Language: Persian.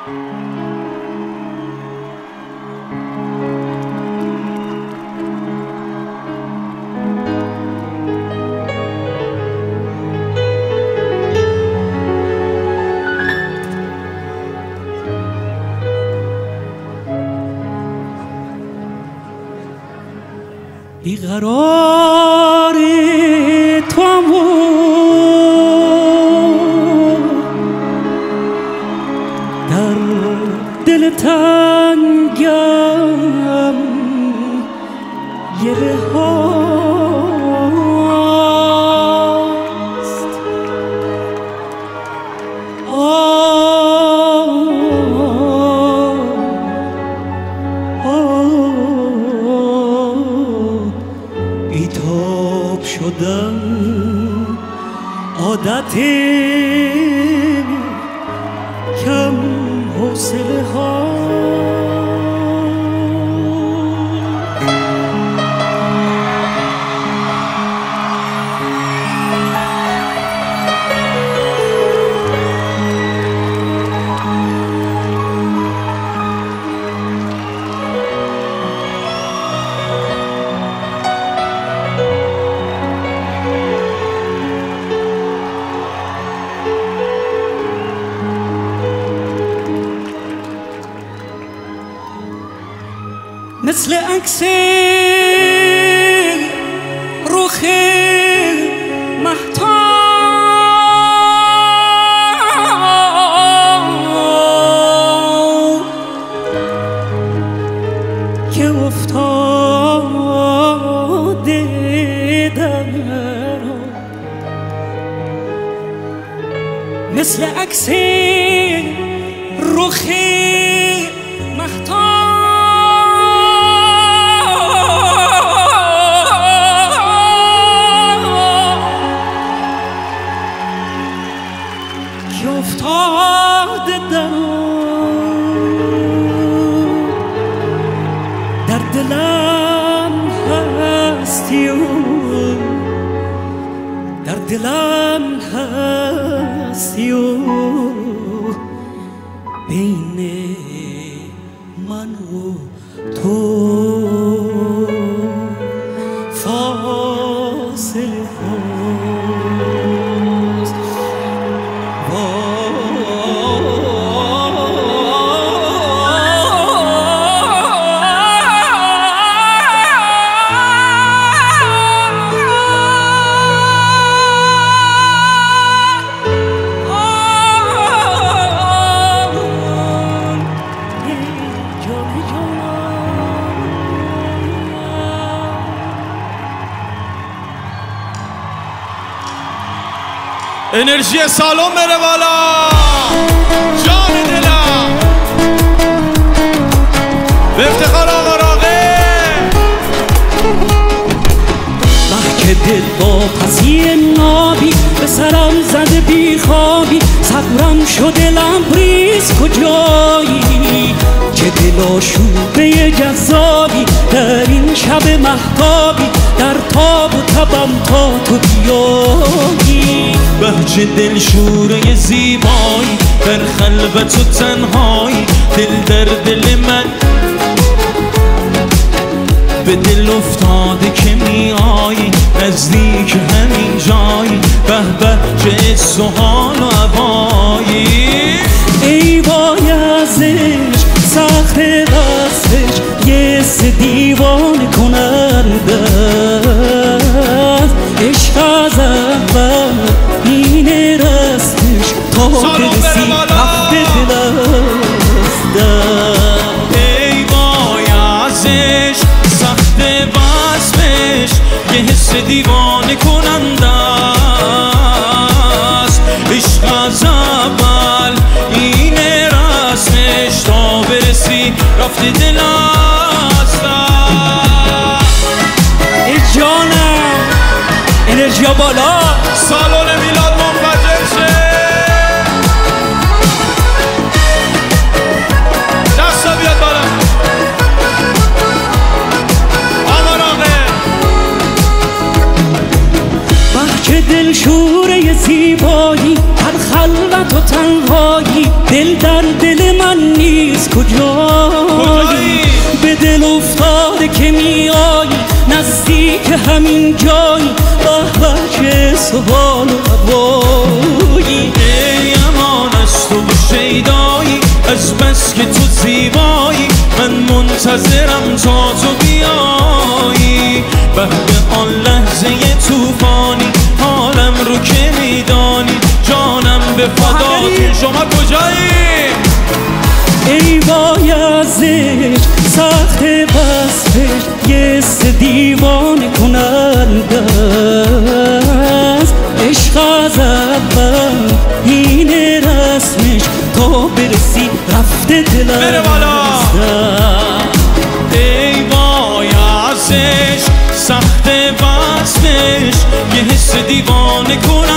بیقرار توام و در دل تنگم گره هاست. بیتاب شدم عادت کم حوصله ها. مثل عکس رخ مهتاب که افتاده در مثل عکس رخ مهتاب که افتاده در دلم هستی و در دلم هستی و بین من و تو فاصله هاست. انرژی سالن بره بالا، جان دلم به افتخار آقا راغب. که دل با پسی نابی به سرم زده بی خوابی، صبرم شده لبریز کجایی، چه دل آشوبه جذابی در این شب مهتابی، در تاب و تبم تا تو بیایی. بهجه دل شوره زیبایی در خلوت و تنهایی، دل در دل من به دل افتاده که می آیی، نزدیک همین جایی، به به چه حس و حال و هوایی. ای وای ازش سخت وصفش یه حس دیوانه کننده است، عشق از اول این رستش تا برسی رفت دل است. ای وای ازش سخت وصفش یه حس دیوانه کننده است، عشق از اول این رسمش تا برسی رفت دل است. ای جانم انرژی بالا، سالن میلاد منفجر شه. دستا بیاد بالا آقا راغب. بچه دل شوره زیبایی در خلوت و تنهایی، دل در دل من نیست کجایی؟ به دل افتاده که میایی نزدیک همین جایی، به چه سوال و هوایی. ای امان از تو شیدایی، از بس که تو زیبایی من منتظرم تا تو بیایی. به آن لحظه توفانی حالم رو که میدانی، جانم به فدات شما کجایی؟ ای بایزش سخت وصفش یه دیوانه کننده است. عشق از اول اینه رسمش، تا برسی رفته دلم بره بالا. ای بایزش سخت وصفش یه حس دیوانه کننده